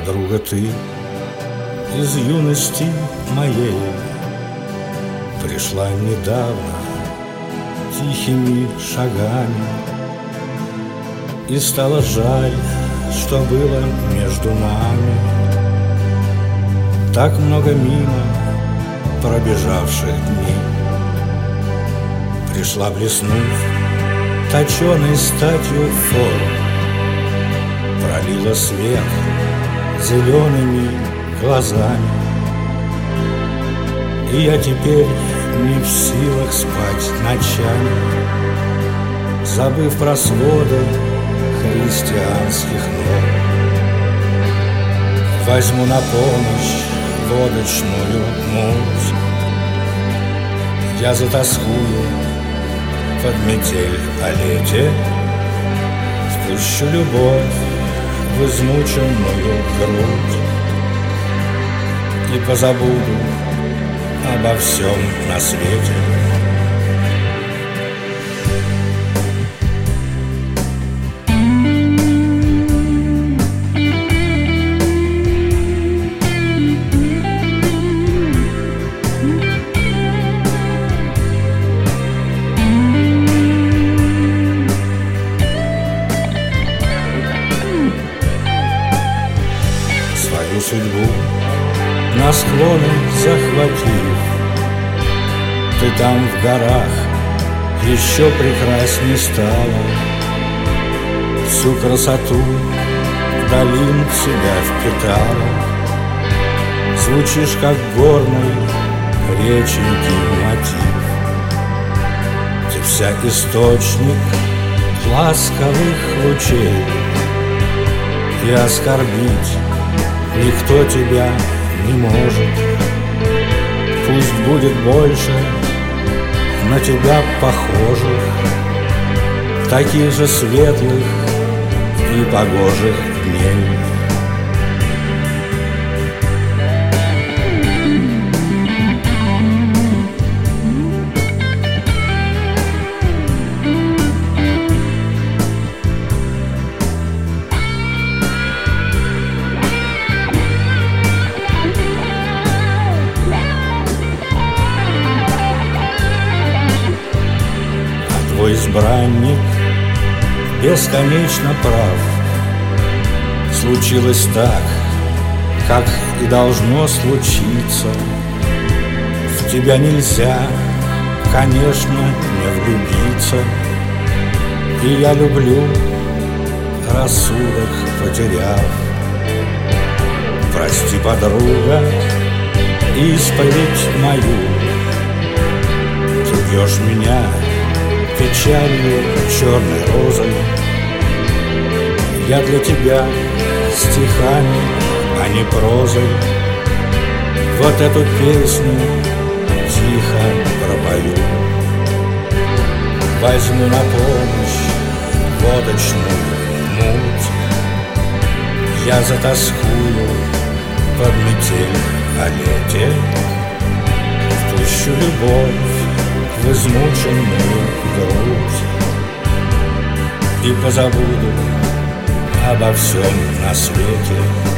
подруга ты из юности моей, пришла недавно тихими шагами, и стало жаль, что было между нами. Так много мимо пробежавших дней. Пришла, блеснув точеной статью форм, пролила свет зелеными глазами. И я теперь не в силах спать ночами, забыв про своды христианских норм. Возьму на помощь водочную муть, я затаскую под метель о лете, впущу любовь в измученную грудь и позабуду обо всем на свете. Свою судьбу на склоны захватив, ты там в горах еще прекрасней стала. Всю красоту долин в себя впитала. Звучишь, как горный реченьки мотив. Ты вся источник ласковых лучей, и оскорбить никто тебя не может. Пусть будет больше на тебя похожих, таких же светлых и погожих дней. Твой избранник бесконечно прав. Случилось так, как и должно случиться. В тебя нельзя, конечно, не влюбиться. И я люблю, рассудок потеряв. Прости, подруга, исповедь мою. Ты бьешь меня печалью черной розой. Я для тебя стихами, а не прозой вот эту песню тихо пропою. Возьму на помощь водочную муть, я затаскую под метель о лете, впущу любовь в измученную грудь и позабуду обо всем на свете.